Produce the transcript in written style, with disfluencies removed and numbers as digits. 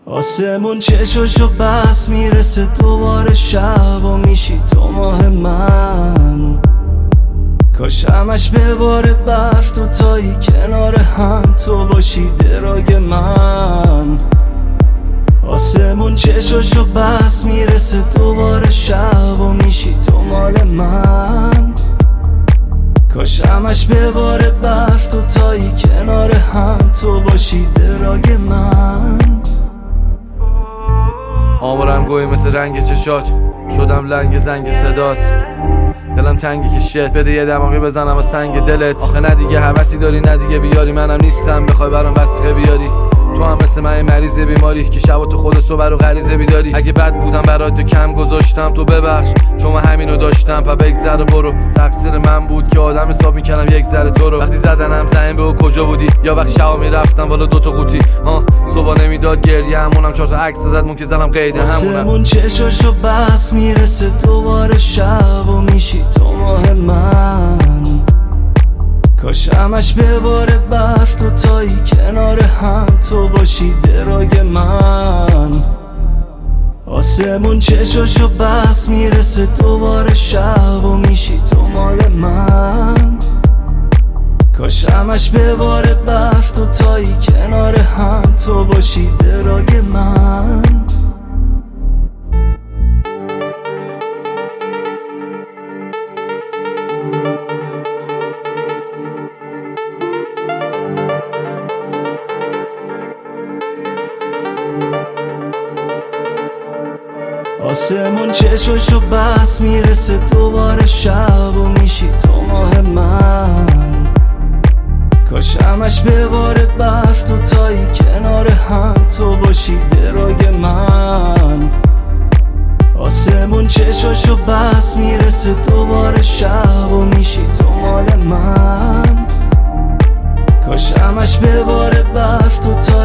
آسمون چشاشو بس میرسه دوباره شب و میشی تو ماه من. کاش همش بباره برف تو تایی کنار هم تو باشی دراگ من. آسمون چشاشو بس میرسه دوباره شب و میشی تو مال من. کاش همش بباره برف تو تایی کنار هم تو باشی دراگ من. آمارم گوی مثل رنگ چشات، شدم لنگ زنگ صدات. دلم تنگی که شت بده یه دماغی بزنم و سنگ دلت. آخه نه دیگه حوثی داری نه دیگه بیاری، منم نیستم بخوای برام وثیقه بیاری. تو هم مثل من مریض بیماری که شب تو خود صبح رو غریزه بیداری. اگه بد بودم برات کم گذاشتم تو ببخش، چون من همینو داشتم پا بگذر برو. تقصیر من بود که آدم حساب میکردم یک ذره تو رو. وقتی زدنم زمین به کجا بودی، یا وقتی شبا میرفتم بالا دوتا قوطی صبح نمیداد گریه همونم 4 تا عکس زد مون که زدم قیده همونم. آسمون چشاشو بس میرسه دوباره شب و میشی تو ماه من. کاش همش بباره برف تو تایی کنار هم تو باشی دراگ من. آسمون چشاشو بس میرسه دوباره شب و میشی تو مال من. کاش همش بباره برف تو تایی کنار هم تو باشی دراگ من. آسمون چشاشو بس میرسه دوباره شب و میشی تو ماه من. کاش همش بباره برف تو تایی کنار هم تو باشی دراگ من. آسمون چشاشو بس میرسه دوباره شب و میشی تو مال من. کاش همش بباره برف تو